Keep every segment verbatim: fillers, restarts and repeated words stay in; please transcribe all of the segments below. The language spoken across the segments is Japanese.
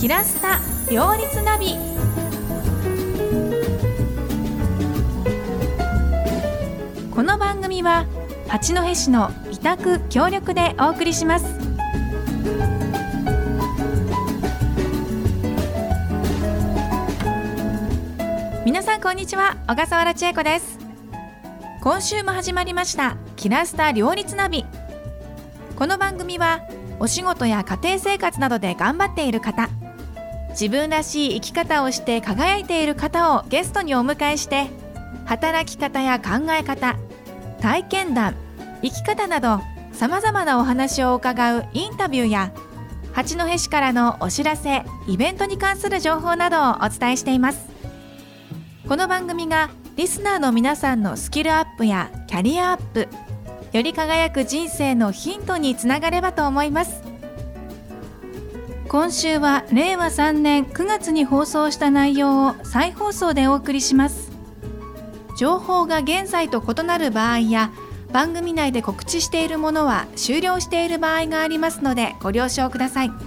キラスタ両立ナビ。この番組は八戸市の委託協力でお送りします。皆さんこんにちは、小笠原千恵子です。今週も始まりましたキラスタ両立ナビ。この番組はお仕事や家庭生活などで頑張っている方、自分らしい生き方をして輝いている方をゲストにお迎えして、働き方や考え方、体験談、生き方などさまざまなお話を伺うインタビューや、八戸市からのお知らせ、イベントに関する情報などをお伝えしています。この番組がリスナーの皆さんのスキルアップやキャリアアップ、より輝く人生のヒントにつながればと思います。今週はれいわさんねんくがつに放送した内容を再放送でお送りします。情報が現在と異なる場合や、番組内で告知しているものは終了している場合がありますのでご了承ください。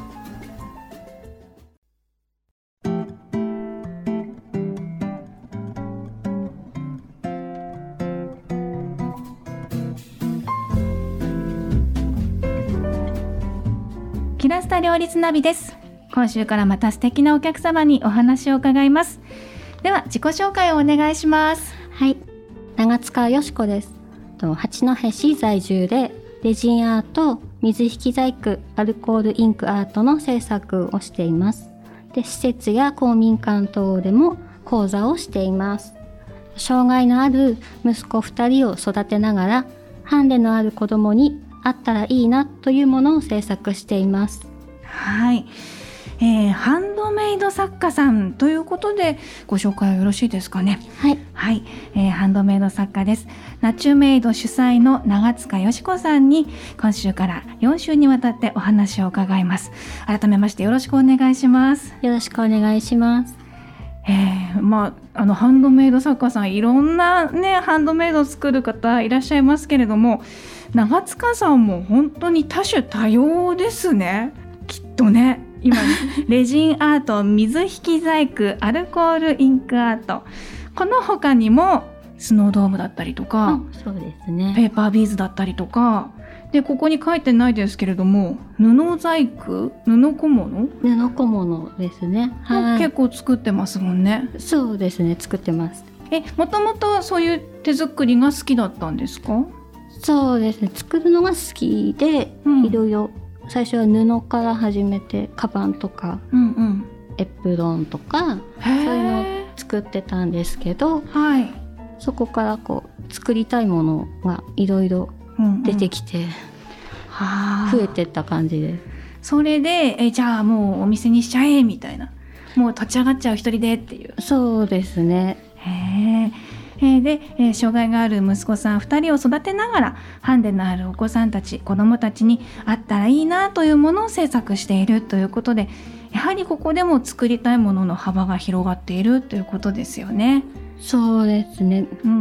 キラスタ両立ナビです。今週からまた素敵なお客様にお話を伺います。では自己紹介をお願いします。 はい、長塚よしこです。八戸市在住でレジンアート、水引細工、アルコールインクアートの制作をしています。で、施設や公民館等でも講座をしています。障害のある息子ふたりを育てながら、ハンデのある子どもにあったらいいなというものを制作しています。 はい、えー、ハンドメイド作家さんということでご紹介はよろしいですかね。 はい、 はい、えー、ハンドメイド作家です。ナチュメイド主催の長塚よしこさんに今週からよん週にわたってお話を伺います。改めましてよろしくお願いします。 よろしくお願いします。 えーまあ、あのハンドメイド作家さん、いろんな、ね、ハンドメイドを作る方いらっしゃいますけれども、長塚さんも本当に多種多様ですね、きっとね。今レジンアート、水引細工、アルコールインクアート、この他にもスノードームだったりとか、 そうですね、 ペーパービーズだったりとかで、ここに書いてないですけれども、布細工、布小物布小物ですね、はい、 結構作ってますもんね。 そうですね、作ってます。 え、もともとそういう手作りが好きだったんですか？ そうですね、作るのが好きで、うん、いろいろ最初は布から始めて、カバンとか、うんうん、エプロンとかそういうのを作ってたんですけど、はい、そこからこう作りたいものがいろいろ出てきて、うんうん、増えてった感じで、 それでえじゃあもうお店にしちゃえみたいな、もう立ち上がっちゃう一人でっていう。 そうですね。 へー。で、えー、障害がある息子さんふたりを育てながら、ハンデのあるお子さんたち、子どもたちにあったらいいなというものを制作しているということで、やはりここでも作りたいものの幅が広がっているということですよね。 そうですね、うんうん、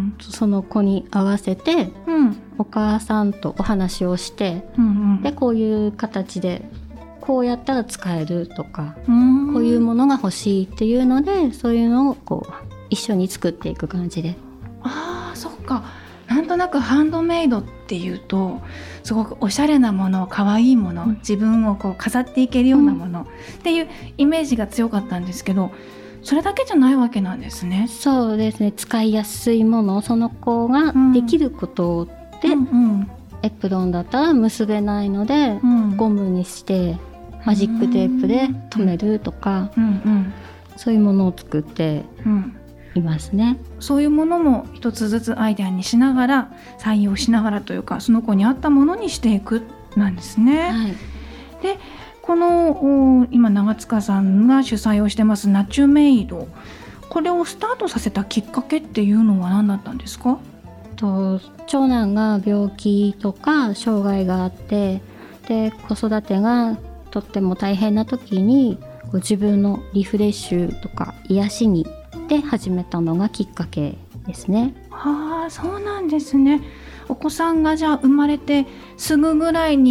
その子に合わせて、うん、お母さんとお話をして、うんうん、でこういう形でこうやったら使えるとか、うん、こういうものが欲しいっていうので、そういうのをこう一緒に作っていく感じで。 ああ、そっか。なんとなくハンドメイドっていうと、すごくおしゃれなもの、可愛いもの、うん、自分をこう飾っていけるようなものっていうイメージが強かったんですけど、それだけじゃないわけなんですね。 そうですね、使いやすいもの、その子ができることで、うんうんうん、エプロンだったら結べないので、うん、ゴムにしてマジックテープで留めるとか、うんうん、そういうものを作っていますね。 そういうものも一つずつアイデアにしながら、採用しながらというか、その子に合ったものにしていくなんですね、はい、でこの今長塚さんが主催をしてますナチュメイド、これをスタートさせたきっかけっていうのは何だったんですか？ と長男が病気とか障害があって、で子育てがとっても大変な時に、こう自分のリフレッシュとか癒しにで始めたのがきっかけですね。 はあ、そうなんですね。お子さんがじゃあ生まれてすぐぐらいに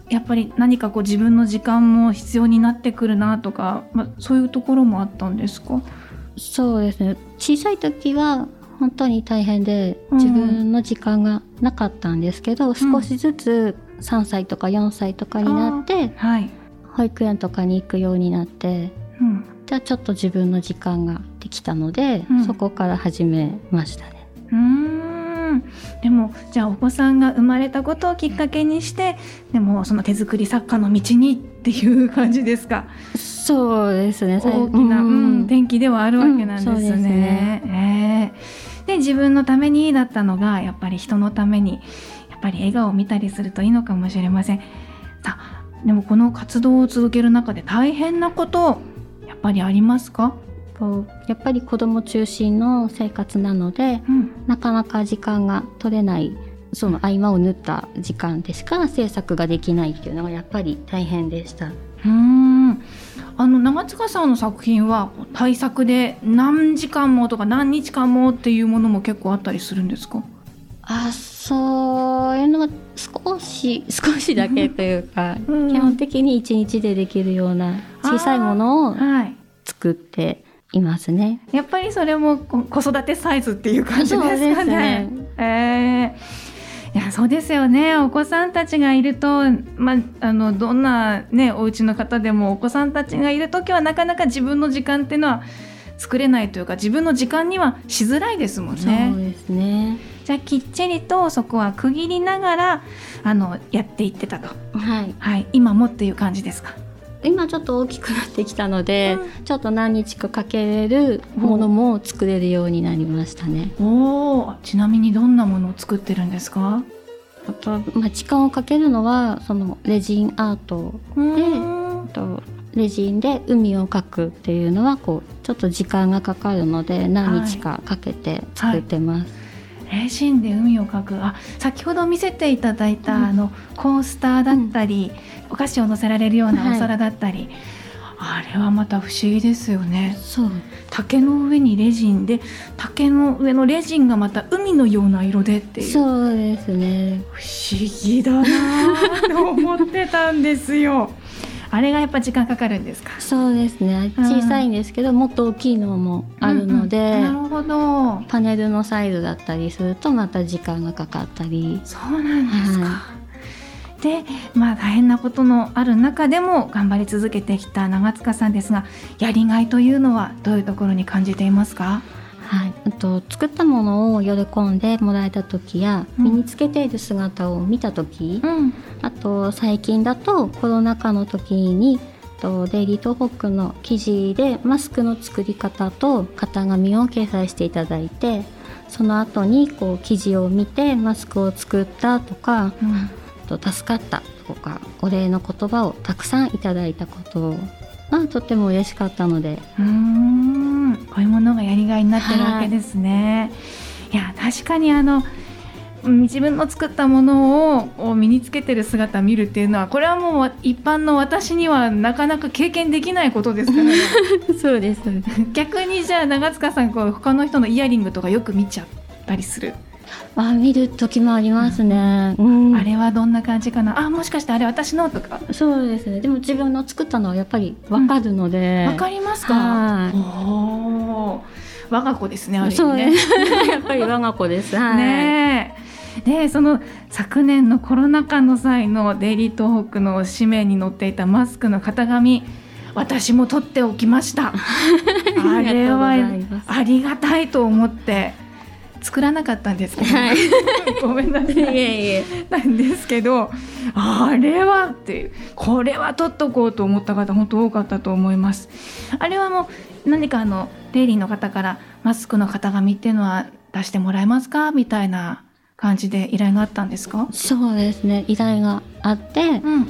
やっぱり何かこう自分の時間も必要になってくるなとか、まあ、そういうところもあったんですか？ そうですね、小さい時は本当に大変で自分の時間がなかったんですけど、うん、少しずつさんさいとかよんさいとかになって、はい、保育園とかに行くようになって、うん、じゃあちょっと自分の時間ができたので、うん、そこから始めましたね。 うーん、でもじゃあお子さんが生まれたことをきっかけにして、でもその手作り作家の道にっていう感じですか？ そうですね、 大きな、うん、転機ではあるわけなんですね。うん、そうですね。えー、で自分のためにだったのがやっぱり人のために、やっぱり笑顔を見たりするといいのかもしれません。さあ、でもこの活動を続ける中で大変なことやっぱりありますか？ やっぱり子ども中心の生活なので、うん、なかなか時間が取れない、その合間を縫った時間でしか制作ができないっていうのがやっぱり大変でした。 うーん、あの長塚さんの作品は大作で何時間もとか何日間もっていうものも結構あったりするんですか？ あ、そういうのが少し少しだけというか、うん、基本的にいちにちでできるような小さいものを作っていますね。 やっぱりそれも子育てサイズっていう感じですかね。そうですね。えー、いや、そうですよね。お子さんたちがいると、まあ、あのどんな、ね、お家の方でもお子さんたちがいるときはなかなか自分の時間っていうのは作れないというか、自分の時間にはしづらいですもんね。 そうですね。 じゃあきっちりとそこは区切りながらあのやっていってたと、 はいはい、今もっていう感じですか？ 今ちょっと大きくなってきたので、うん、ちょっと何日かかけれるものも作れるようになりましたね。 おー、ちなみにどんなものを作ってるんですか？ あと、まあ、時間をかけるのはそのレジンアートで、とレジンで海を描くっていうのはこうちょっと時間がかかるので何日かかけて作ってます。 はいはい、レジンで海を描く、あ、先ほど見せていただいた、うん、あのコースターだったり、うん、お菓子を乗せられるようなお皿だったり、はい、あれはまた不思議ですよね。 そう、 竹の上にレジンで、竹の上のレジンがまた海のような色でっていう。 そうですね、 不思議だなと思ってたんですよ。あれがやっぱ時間かかるんですか？ そうですね、小さいんですけど、うん、もっと大きいのもあるので、うんうん、 なるほど。 パネルのサイズだったりするとまた時間がかかったり。 そうなんですか、はい。で、まあ、大変なことのある中でも頑張り続けてきた長塚さんですが、やりがいというのはどういうところに感じていますか？ はい、あと作ったものを喜んでもらえた時や、うん、身につけている姿を見た時、うん、あと最近だとコロナ禍の時にとデイリー東北の記事でマスクの作り方と型紙を掲載していただいて、その後にこう記事を見てマスクを作ったとか、うん、と助かったとかお礼の言葉をたくさんいただいたことがとても嬉しかったので、 うーん、こういうものがやりがいになってるわけですね。はい、いや、確かにあの自分の作ったものを身につけてる姿を見るっていうのは、これはもう一般の私にはなかなか経験できないことですからね。 そうです。 逆にじゃあ長塚さん、こう他の人のイヤリングとかよく見ちゃったりする？ あ、見る時もありますね、 うん、あれはどんな感じかな、あ、もしかしてあれ私のとか。 そうですね、でも自分の作ったのはやっぱり分かるので、 うん、分かりますか？はい、お、我が子ですね、あれね。 そうねやっぱり我が子です、はい、 ねえ。で、その昨年のコロナ禍の際のデイリー東北の紙面に載っていたマスクの型紙、私も取っておきましたあれはありがたいと思って作らなかったんですけど、はい、ごめんなさい。いえいえなんですけど、あれはっていう、これは取っとこうと思った方本当多かったと思います。あれはもう何かあのデイリーの方からマスクの型紙っていうのは出してもらえますかみたいな感じで依頼があったんですか？ そうですね、依頼があって、うんうん、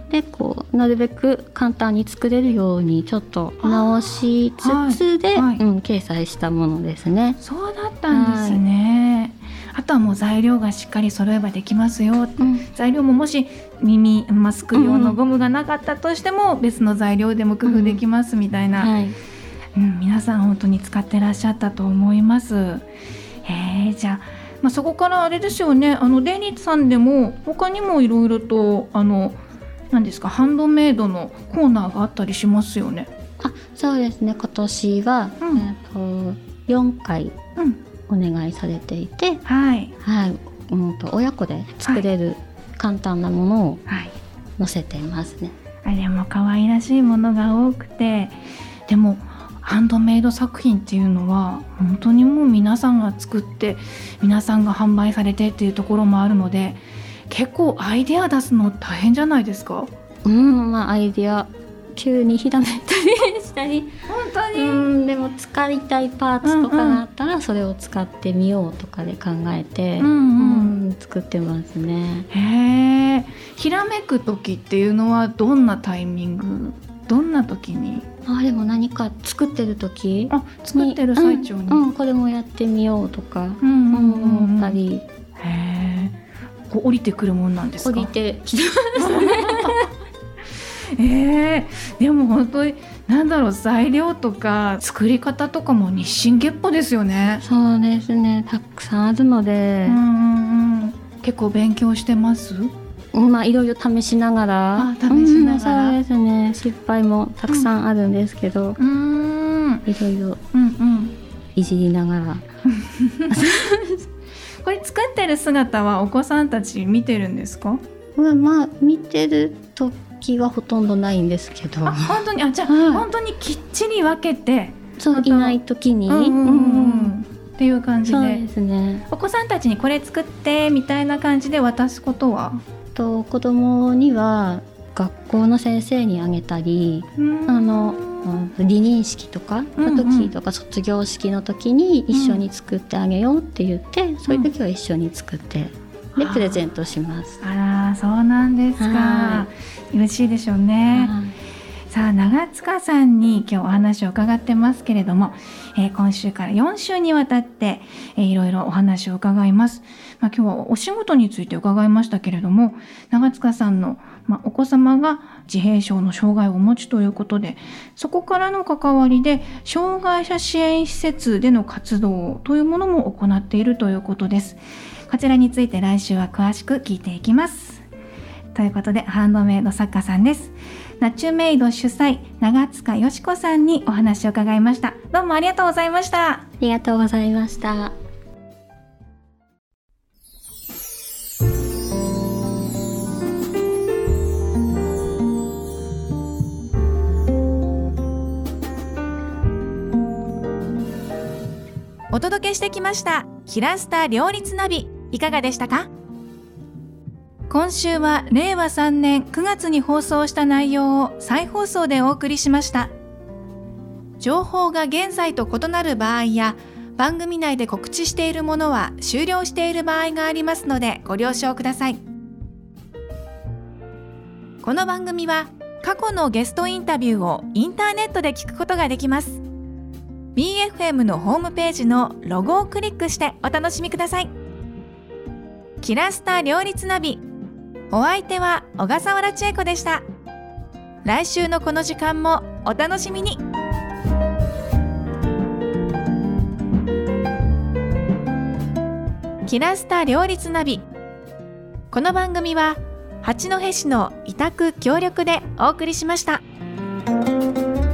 でこうなるべく簡単に作れるようにちょっと直しつつで、はいはい、うん、掲載したものですね。 そうだったんですね、はい、あとはもう材料がしっかり揃えばできますよ、うん、材料ももし耳マスク用のゴムがなかったとしても、うん、別の材料でも工夫できますみたいな、うん、はい、うん、皆さん本当に使ってらっしゃったと思います。えー、じゃあまあ、そこからあれですよね、あのデイリーさんでも他にもいろいろとあの何ですか、ハンドメイドのコーナーがあったりしますよね。 あ、そうですね。今年は、 うんえー、とよんかいお願いされていて、 うん、はいはい、うんと親子で作れる簡単なものをはい載せていますね。 あれも可愛らしいものが多くて、でもハンドメイド作品っていうのは本当にもう皆さんが作って皆さんが販売されてっていうところもあるので、結構アイデア出すの大変じゃないですか？ うん、まあアイデア急にひらめいたりしたり、 本当に、 うんでも使いたいパーツとかがあったらそれを使ってみようとかで考えて、 うんうんうん、作ってますね。 へえ。ひらめく時っていうのはどんなタイミング、どんな時に？ あ、でも何か作ってる時あ、作ってる最中に、 うんうん、これもやってみようとか、 うんうんうんうん、 思ったり。 へえ。こう降りてくるもんなんですか？ 降りてきてますね。 えー、でも本当に何だろう、材料とか作り方とかも日進月歩ですよね。 そうですね、たくさんあるので、 うんうんうん、結構勉強してます？ まあいろいろ試しながら、 あ、試しながら、 うん、そうですね、失敗もたくさんあるんですけど、 うん、うんいろいろうんうんいじりながらこれ作ってる姿はお子さんたち見てるんですか？ まあ、まあ見てる時はほとんどないんですけど。 あ、本当に、あ、じゃあ、 はい、 本当にきっちり分けて、 そういない時に、 うんうんうんうん、っていう感じで。 そうですね。 お子さんたちにこれ作ってみたいな感じで渡すことは？ と子供には学校の先生にあげたり、あの離任式とかの時とか、うんうん、卒業式の時に一緒に作ってあげようって言って、うん、そういう時は一緒に作ってでプレゼントします。 あら、そうなんですか。嬉しいでしょうね。さあ、長塚さんに今日お話を伺ってますけれども、えー、今週からよん週にわたって、えー、いろいろお話を伺います。まあ、今日はお仕事について伺いましたけれども、長塚さんの、まあ、お子様が自閉症の障害をお持ちということで、そこからの関わりで障害者支援施設での活動というものも行っているということです。こちらについて来週は詳しく聞いていきます。ということで、ハンドメイド作家さんです。ナチュメイド主催、長塚よし子さんにお話を伺いました。どうもありがとうございました。 ありがとうございました。 お届けしてきましたキラスタ両立ナビ、いかがでしたか？今週はれいわさんねんくがつに放送した内容を再放送でお送りしました。情報が現在と異なる場合や番組内で告知しているものは終了している場合がありますのでご了承ください。この番組は過去のゲストインタビューをインターネットで聞くことができます。ビーエフエム のホームページのロゴをクリックしてお楽しみください。キラスタ両立ナビ、お相手は小笠原千恵子でした。来週のこの時間もお楽しみに。キラスタ両立ナビ、この番組は八戸市の委託協力でお送りしました。